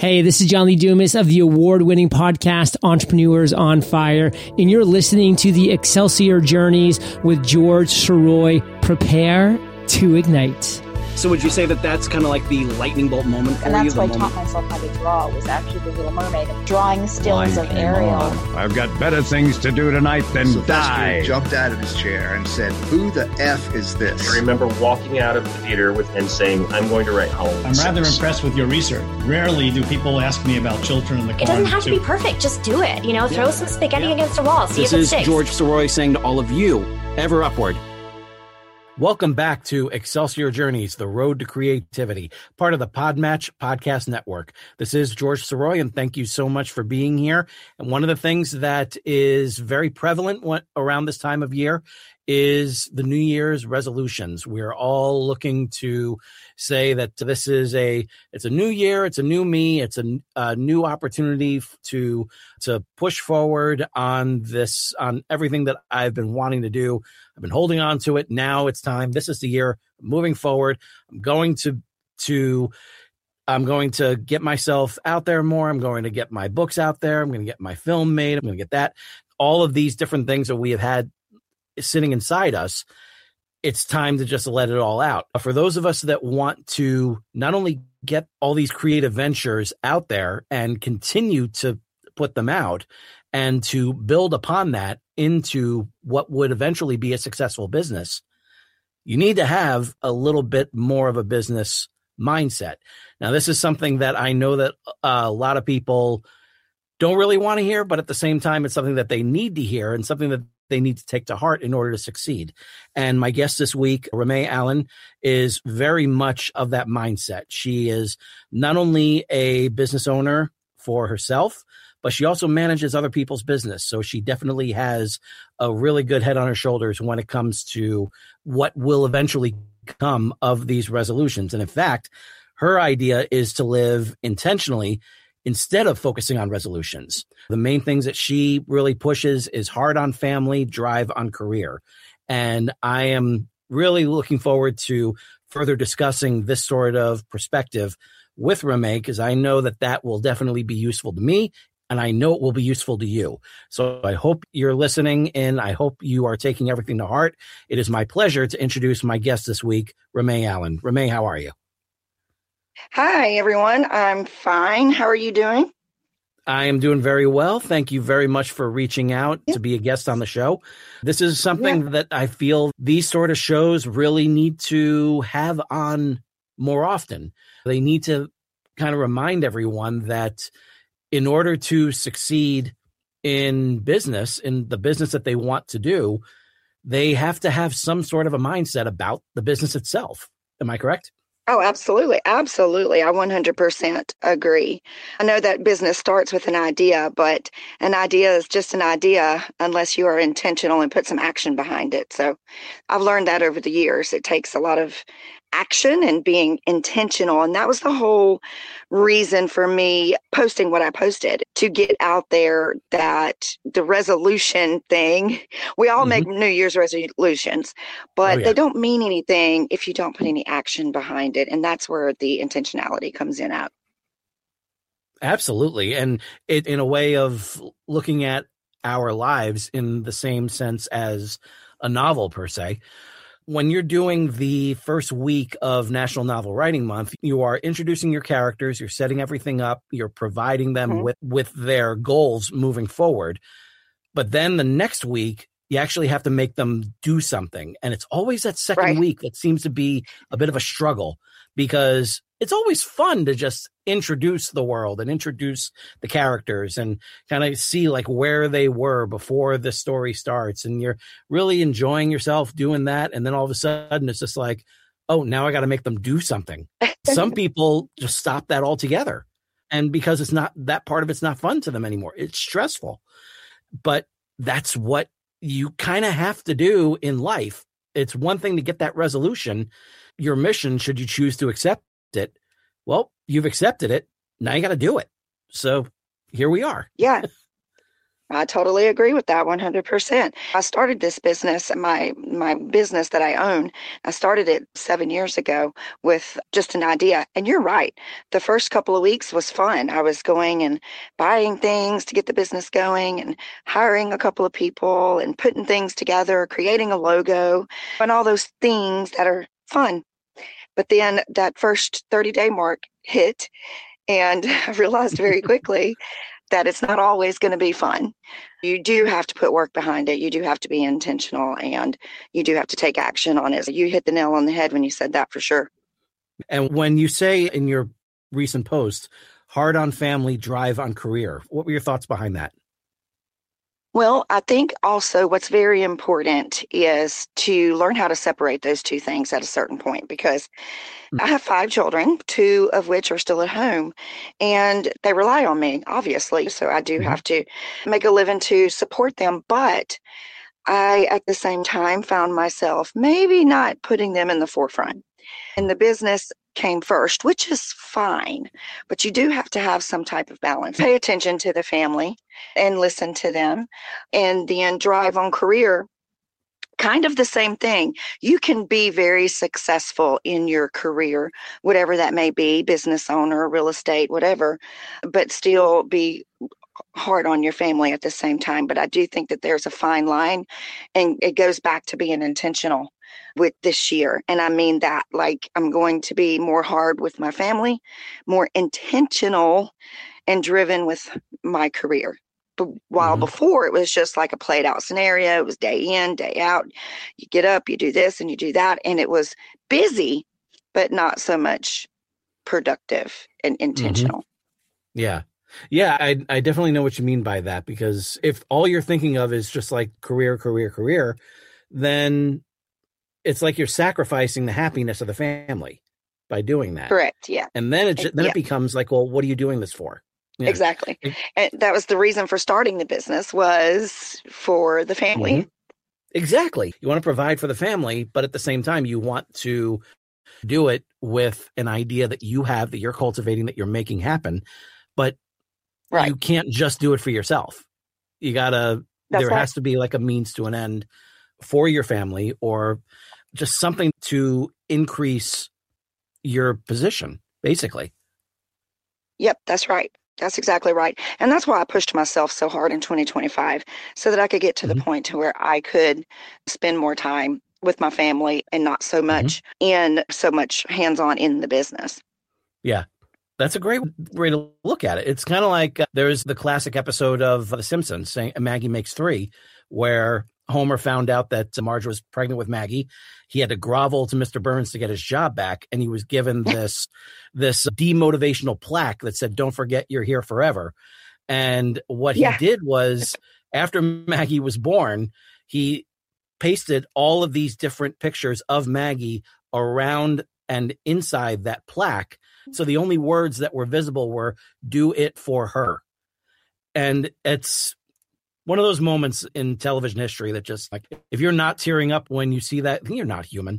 Hey, this is John Lee Dumas of the award-winning podcast Entrepreneurs on Fire, and you're listening to the Excelsior Journeys with George Sirois. Prepare to ignite. So would you say that that's kind of like the lightning bolt moment for you? And that's why I taught myself how to draw, was actually The Little Mermaid, drawing stills of Ariel. I've got better things to do tonight than die. Jumped out of his chair and said, "Who the F is this?" I remember walking out of the theater and saying, "I'm going to write Halloween." I'm rather impressed with your research. Rarely do people ask me about Children in the Corn. It doesn't have to be perfect. Just do it. Throw some spaghetti against a wall. See if it sticks. This is George Sirois saying to all of you, ever upward. Welcome back to Excelsior Journeys, the road to creativity, part of the Podmatch Podcast Network. This is George Sirois, and thank you so much for being here. And one of the things that is very prevalent around this time of year is the New Year's resolutions. We're all looking to say that it's a new year, it's a new me, it's a new opportunity to push forward on everything that I've been wanting to do. I've been holding on to it. Now it's time. This is the year. Moving forward. I'm going to get myself out there more. I'm going to get my books out there. I'm going to get my film made. I'm going to get that. All of these different things that we have had sitting inside us, it's time to just let it all out. For those of us that want to not only get all these creative ventures out there and continue to put them out and to build upon that into what would eventually be a successful business, you need to have a little bit more of a business mindset. Now, this is something that I know that a lot of people don't really want to hear, but at the same time, it's something that they need to hear and something that they need to take to heart in order to succeed. And my guest this week, Ramay Allen, is very much of that mindset. She is not only a business owner for herself, but she also manages other people's business. So she definitely has a really good head on her shoulders when it comes to what will eventually come of these resolutions. And in fact, her idea is to live intentionally instead of focusing on resolutions. The main things that she really pushes is hard on family, drive on career. And I am really looking forward to further discussing this sort of perspective with Ramay, because I know that will definitely be useful to me, and I know it will be useful to you. So I hope you're listening, and I hope you are taking everything to heart. It is my pleasure to introduce my guest this week, Ramay Allen. Ramay, how are you? Hi, everyone. I'm fine. How are you doing? I am doing very well. Thank you very much for reaching out to be a guest on the show. This is something that I feel these sort of shows really need to have on more often. They need to kind of remind everyone that in order to succeed in business, in the business that they want to do, they have to have some sort of a mindset about the business itself. Am I correct? Oh, absolutely. Absolutely. I 100% agree. I know that business starts with an idea, but an idea is just an idea unless you are intentional and put some action behind it. So I've learned that over the years. It takes a lot of action and being intentional. And that was the whole reason for me posting what I posted, to get out there that the resolution thing, we all make New Year's resolutions, but they don't mean anything if you don't put any action behind it. And that's where the intentionality comes in at. Absolutely. And it, in a way of looking at our lives in the same sense as a novel per se, when you're doing the first week of National Novel Writing Month, you are introducing your characters, you're setting everything up, you're providing them with their goals moving forward. But then the next week, you actually have to make them do something. And it's always that second week that seems to be a bit of a struggle, because it's always fun to just introduce the world and introduce the characters and kind of see like where they were before the story starts. And you're really enjoying yourself doing that. And then all of a sudden it's just like, oh, now I got to make them do something. Some people just stop that altogether. And because it's not, that part of it's not fun to them anymore. It's stressful. But that's what you kind of have to do in life. It's one thing to get that resolution, your mission, should you choose to accept it. Well, you've accepted it. Now you got to do it. So here we are. Yeah. I totally agree with that 100%. I started this business, my business that I own, I started it 7 years ago with just an idea. And you're right. The first couple of weeks was fun. I was going and buying things to get the business going and hiring a couple of people and putting things together, creating a logo and all those things that are fun. But then that first 30-day mark hit, and I realized very quickly that it's not always going to be fun. You do have to put work behind it. You do have to be intentional, and you do have to take action on it. So you hit the nail on the head when you said that, for sure. And when you say in your recent post, hard on family, drive on career, what were your thoughts behind that? Well, I think also what's very important is to learn how to separate those two things at a certain point, because I have 5 children, 2 of which are still at home, and they rely on me, obviously. So I do have to make a living to support them. But I, at the same time, found myself maybe not putting them in the forefront. And the business came first, which is fine, but you do have to have some type of balance. Pay attention to the family and listen to them, and then drive on career. Kind of the same thing. You can be very successful in your career, whatever that may be, business owner, real estate, whatever, but still be hard on your family at the same time. But I do think that there's a fine line, and it goes back to being intentional with this year. And I mean that, like, I'm going to be more hard with my family, more intentional and driven with my career. But while before it was just like a played out scenario, it was day in, day out. You get up, you do this and you do that. And it was busy, but not so much productive and intentional. Yeah. Yeah, I definitely know what you mean by that, because if all you're thinking of is just like career, then it's like you're sacrificing the happiness of the family by doing that. Correct. Yeah. And then it becomes like, well, what are you doing this for? Yeah. Exactly. And that was the reason for starting the business, was for the family. Exactly. You want to provide for the family, but at the same time, you want to do it with an idea that you have, that you're cultivating, that you're making happen. But you can't just do it for yourself. You gotta, has to be like a means to an end for your family, or just something to increase your position, basically. Yep, that's right. That's exactly right. And that's why I pushed myself so hard in 2025, so that I could get to the point to where I could spend more time with my family and not so much so much hands-on in the business. Yeah. That's a great way to look at it. It's kind of like there's the classic episode of The Simpsons, saying Maggie Makes 3, where Homer found out that Marge was pregnant with Maggie. He had to grovel to Mr. Burns to get his job back, and he was given this demotivational plaque that said, "Don't forget you're here forever." And what he did was, after Maggie was born, he pasted all of these different pictures of Maggie around and inside that plaque. So the only words that were visible were "do it for her." And it's one of those moments in television history that just, like, if you're not tearing up when you see that, you're not human.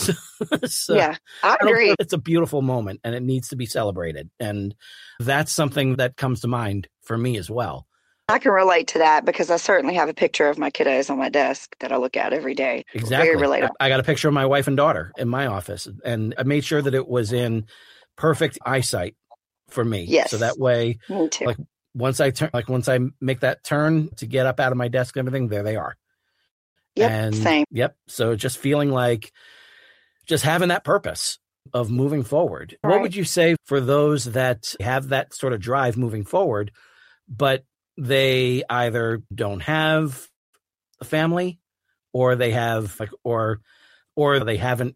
So yeah, I agree. It's a beautiful moment, and it needs to be celebrated. And that's something that comes to mind for me as well. I can relate to that, because I certainly have a picture of my kiddos on my desk that I look at every day. Exactly. Very relatable. I got a picture of my wife and daughter in my office, and I made sure that it was in perfect eyesight for me. Yes. So that way, me too. Once I make that turn to get up out of my desk and everything, there they are. Yep. And same. Yep. So just feeling like just having that purpose of moving forward. All what right. would you say for those that have that sort of drive moving forward, but they either don't have a family, or they have or they haven't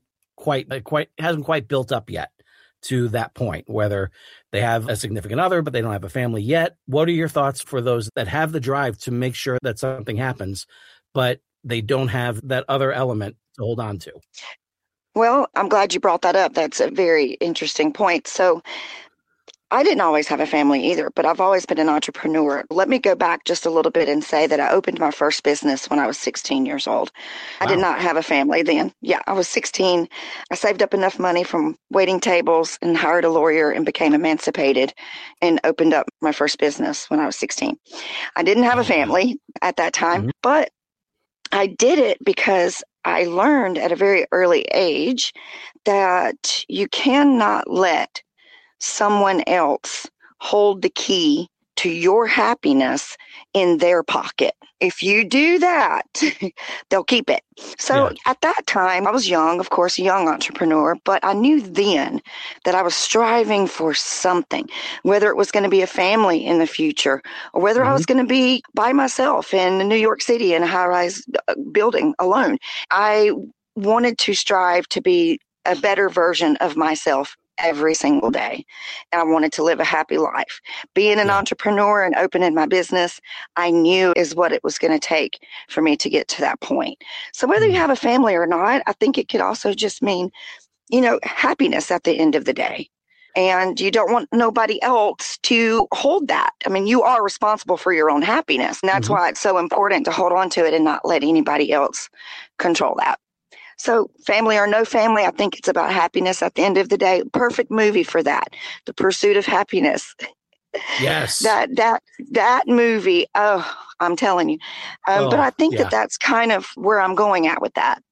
hasn't quite built up yet to that point, whether they have a significant other, but they don't have a family yet? What are your thoughts for those that have the drive to make sure that something happens, but they don't have that other element to hold on to? Well, I'm glad you brought that up. That's a very interesting point. So I didn't always have a family either, but I've always been an entrepreneur. Let me go back just a little bit and say that I opened my first business when I was 16 years old. Wow. I did not have a family then. Yeah, I was 16. I saved up enough money from waiting tables and hired a lawyer and became emancipated and opened up my first business when I was 16. I didn't have a family at that time, but I did it because I learned at a very early age that you cannot let someone else hold the key to your happiness in their pocket. If you do that, they'll keep it. So at that time, I was young, of course, a young entrepreneur, but I knew then that I was striving for something, whether it was going to be a family in the future or whether I was going to be by myself in New York City in a high-rise building alone. I wanted to strive to be a better version of myself every single day. And I wanted to live a happy life. Being an entrepreneur and opening my business, I knew is what it was going to take for me to get to that point. So whether you have a family or not, I think it could also just mean, happiness at the end of the day. And you don't want nobody else to hold that. I mean, you are responsible for your own happiness. And that's why it's so important to hold on to it and not let anybody else control that. So family or no family, I think it's about happiness at the end of the day. Perfect movie for that. The Pursuit of Happiness. Yes. That movie. Oh, I'm telling you. But I think that's kind of where I'm going at with that.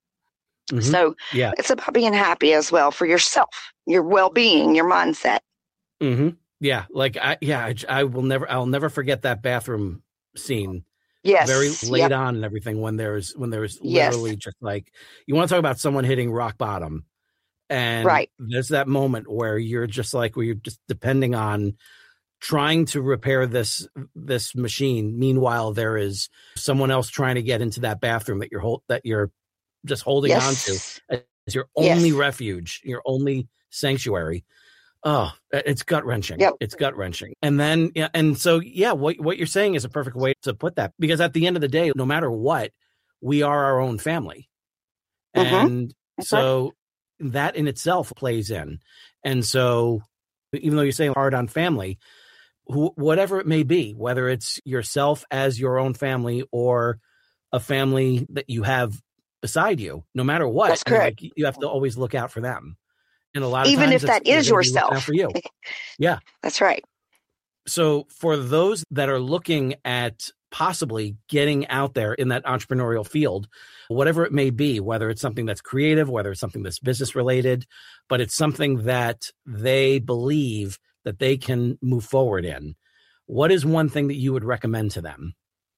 So it's about being happy as well for yourself, your well-being, your mindset. Yeah. Like, I'll never forget that bathroom scene. Yes. Very late on and everything when there's literally just like, you want to talk about someone hitting rock bottom. And there's that moment where you're just depending on trying to repair this machine. Meanwhile, there is someone else trying to get into that bathroom that you're just holding on to as your only refuge, your only sanctuary. Oh, it's gut wrenching. It's gut wrenching. And then, what you're saying is a perfect way to put that, because at the end of the day, no matter what, we are our own family. And so that in itself plays in. And so even though you're saying hard on family, whatever it may be, whether it's yourself as your own family or a family that you have beside you, no matter what, that's correct. You have to always look out for them. And a lot of even times if that is yourself. For you. Yeah. That's right. So for those that are looking at possibly getting out there in that entrepreneurial field, whatever it may be, whether it's something that's creative, whether it's something that's business related, but it's something that they believe that they can move forward in, what is one thing that you would recommend to them?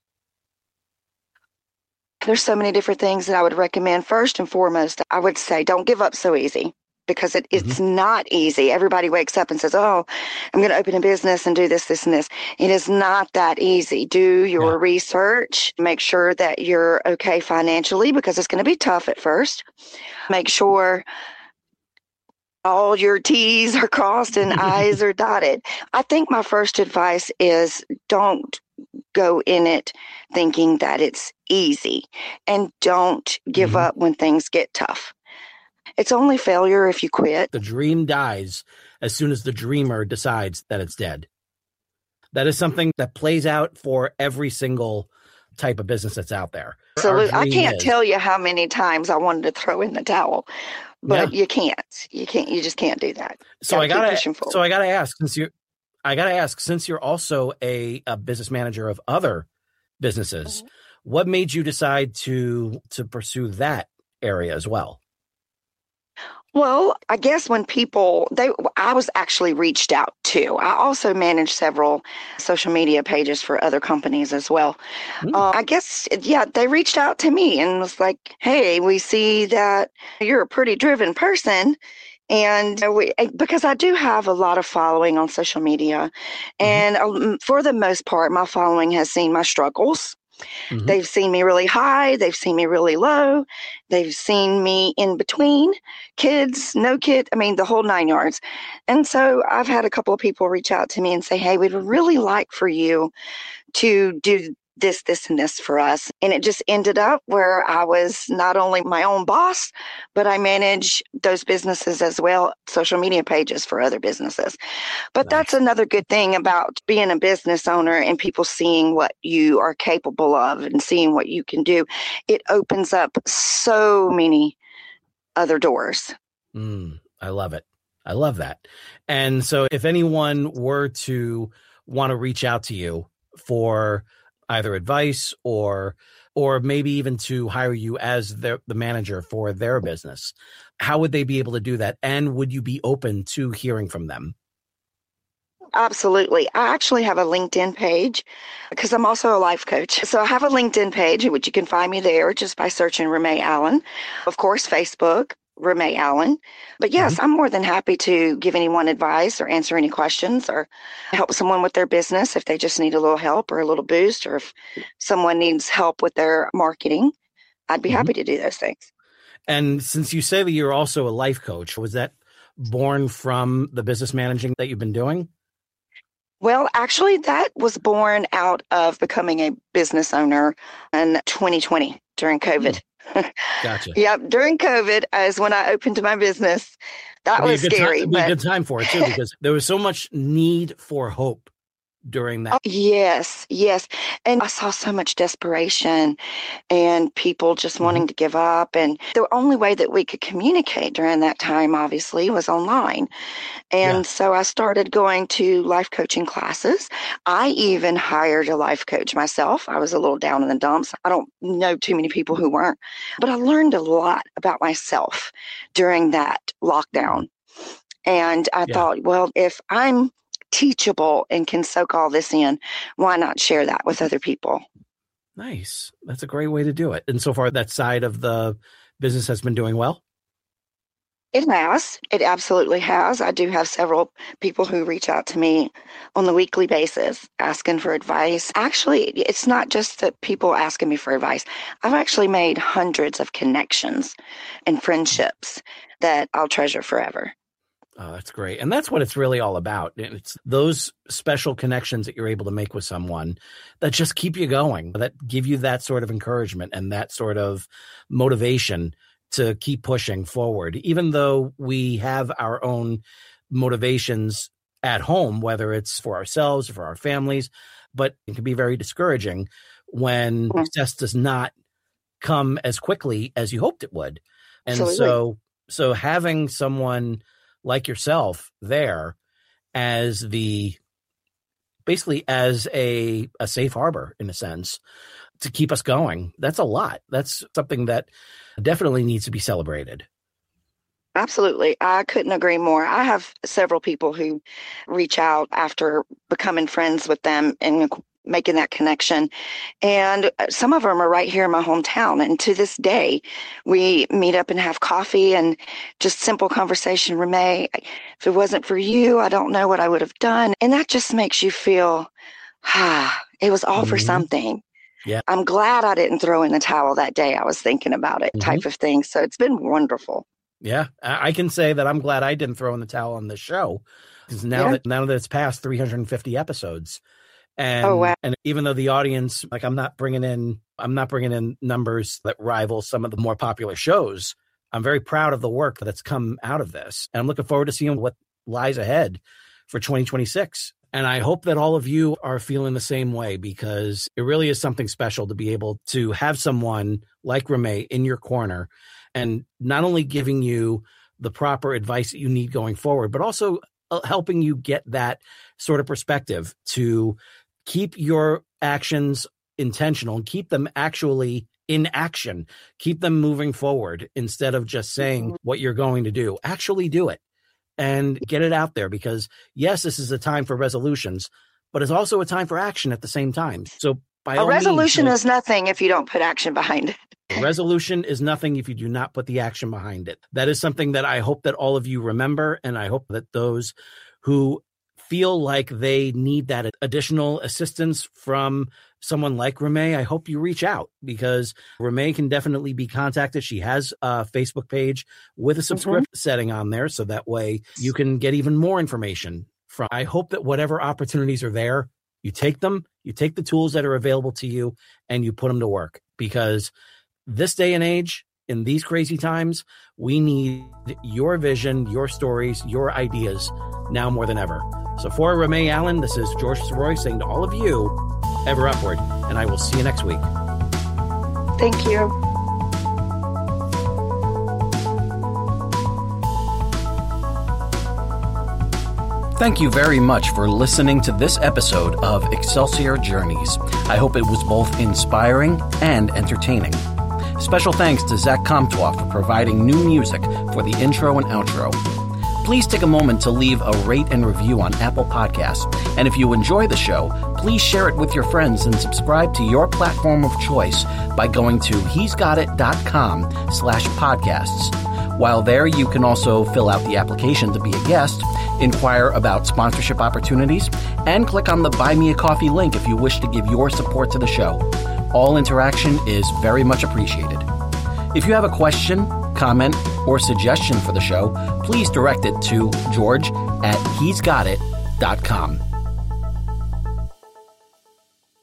There's so many different things that I would recommend. First and foremost, I would say don't give up so easy. Because it's not easy. Everybody wakes up and says, oh, I'm going to open a business and do this, this, and this. It is not that easy. Do your research. Make sure that you're okay financially, because it's going to be tough at first. Make sure all your T's are crossed and I's are dotted. I think my first advice is don't go in it thinking that it's easy, and don't give up when things get tough. It's only failure if you quit. The dream dies as soon as the dreamer decides that it's dead. That is something that plays out for every single type of business that's out there. Absolutely. I can't tell you how many times I wanted to throw in the towel, but you can't. You just can't do that. So I gotta ask, since you're also a business manager of other businesses, what made you decide to pursue that area as well? Well, I guess when I was actually reached out to. I also manage several social media pages for other companies as well. I guess, they reached out to me and was like, hey, we see that you're a pretty driven person. And because I do have a lot of following on social media, and for the most part, my following has seen my struggles. They've seen me really high. They've seen me really low. They've seen me in between, kids, no kid. I mean, the whole 9 yards. And so I've had a couple of people reach out to me and say, hey, we'd really like for you to do this, and this for us. And it just ended up where I was not only my own boss, but I manage those businesses as well, social media pages for other businesses. But that's another good thing about being a business owner and people seeing what you are capable of and seeing what you can do. It opens up so many other doors. I love it. I love that. And so if anyone were to want to reach out to you for either advice or maybe even to hire you as the manager for their business, how would they be able to do that? And would you be open to hearing from them? Absolutely. I actually have a LinkedIn page because I'm also a life coach. So I have a LinkedIn page, which you can find me there just by searching Ramée Allen. Of course, Facebook, Ramée Allen. But yes, I'm more than happy to give anyone advice or answer any questions or help someone with their business if they just need a little help or a little boost, or if someone needs help with their marketing. I'd be happy to do those things. And since you say that you're also a life coach, was that born from the business managing that you've been doing? Well, actually, that was born out of becoming a business owner in 2020 during COVID. Gotcha. Yep. During COVID is when I opened my business. That was scary. It'd be a good time for it too, because there was so much need for hope during that. Yes. And I saw so much desperation and people just wanting to give up. And the only way that we could communicate during that time, obviously, was online. And so I started going to life coaching classes. I even hired a life coach myself. I was a little down in the dumps. I don't know too many people who weren't, but I learned a lot about myself during that lockdown. And I thought, well, if I'm teachable and can soak all this in, why not share that with other people? Nice. That's a great way to do it. And so far, that side of the business has been doing well? It has. It absolutely has. I do have several people who reach out to me on the weekly basis asking for advice. Actually, it's not just that people asking me for advice. I've actually made hundreds of connections and friendships that I'll treasure forever. Oh, that's great. And that's what it's really all about. It's those special connections that you're able to make with someone that just keep you going, that give you that sort of encouragement and that sort of motivation to keep pushing forward, even though we have our own motivations at home, whether it's for ourselves or for our families. But it can be very discouraging when success does not come as quickly as you hoped it would. And so having someone like yourself there as basically as a safe harbor, in a sense, to keep us going, that's a lot. That's something that definitely needs to be celebrated. Absolutely. I couldn't agree more. I have several people who reach out after becoming friends with them and making that connection. And some of them are right here in my hometown. And to this day, we meet up and have coffee and just simple conversation. Ramée, if it wasn't for you, I don't know what I would have done. And that just makes you feel, it was all for something. Yeah. I'm glad I didn't throw in the towel that day. I was thinking about it type of thing. So it's been wonderful. Yeah. I can say that I'm glad I didn't throw in the towel on this show, because now that it's past 350 episodes, and and even though the audience, like, I'm not bringing in numbers that rival some of the more popular shows, I'm very proud of the work that's come out of this. And I'm looking forward to seeing what lies ahead for 2026. And I hope that all of you are feeling the same way, because it really is something special to be able to have someone like Ramée in your corner, and not only giving you the proper advice that you need going forward, but also helping you get that sort of perspective to keep your actions intentional and keep them actually in action, keep them moving forward instead of just saying what you're going to do. Actually do it and get it out there, because yes, this is a time for resolutions, but it's also a time for action at the same time. So by a resolution is nothing if you don't put action behind it. A resolution is nothing if you do not put the action behind it. That is something that I hope that all of you remember. And I hope that those who feel like they need that additional assistance from someone like Ramée, I hope you reach out, because Ramée can definitely be contacted. She has a Facebook page with a subscription setting on there, so that way you can get even more information from. I hope that whatever opportunities are there, you take them, You take the tools that are available to you and you put them to work, because this day and age, in these crazy times, we need your vision, your stories, your ideas now more than ever. So for Ramey Allen, this is George Sirois saying to all of you, ever upward, and I will see you next week. Thank you. Thank you very much for listening to this episode of Excelsior Journeys. I hope it was both inspiring and entertaining. Special thanks to Zach Comtois for providing new music for the intro and outro. Please take a moment to leave a rate and review on Apple Podcasts. And if you enjoy the show, please share it with your friends and subscribe to your platform of choice by going to he'sgotit.com/podcasts. While there, you can also fill out the application to be a guest, inquire about sponsorship opportunities, and click on the Buy Me a Coffee link if you wish to give your support to the show. All interaction is very much appreciated. If you have a question, comment, or suggestion for the show, please direct it to George@he'sgotit.com.